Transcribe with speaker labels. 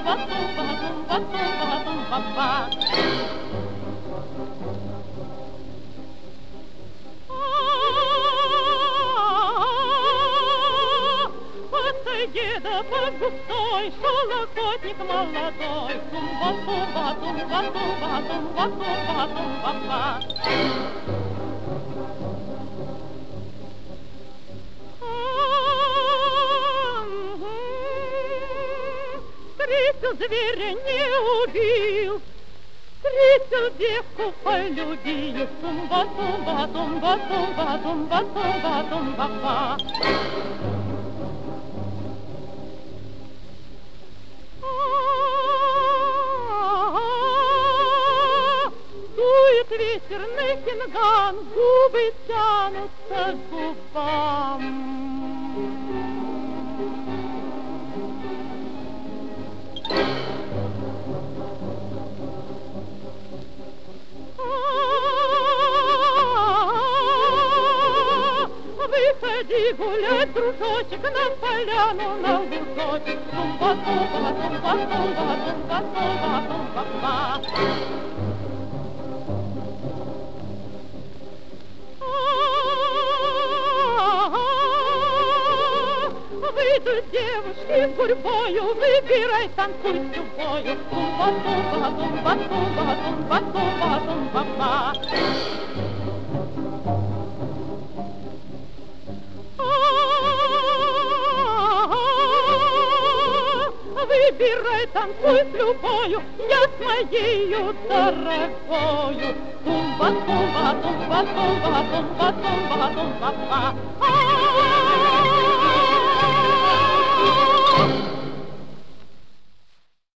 Speaker 1: Деда под густой шел охотник молодой. Тумба, тумба, тумба, тумба, тумба, тумба, тумба. Встретил зверя, не убил, встретил девку, полюбил. Тумба, тумба, тумба, тумба, тумба, тумба, тумба, тумба. Ветер на кинган, губы тянутся к губам. Выходи гулять, дружочек, на поляну, на лужочек. Тумба, тумба, тумба, тумба, тумба, тумба, тумба, тумба. Выйдут девушки гурьбою, выбирай, танцуй с любою. Тумба, тумба, тумба, тумба, тумба, тумба, тумба, тумба. Выбирай, танцуй с любою, я с моею дорогою. Тумба, тумба, тумба, тумба, тумба, тумба, тумба, тумба.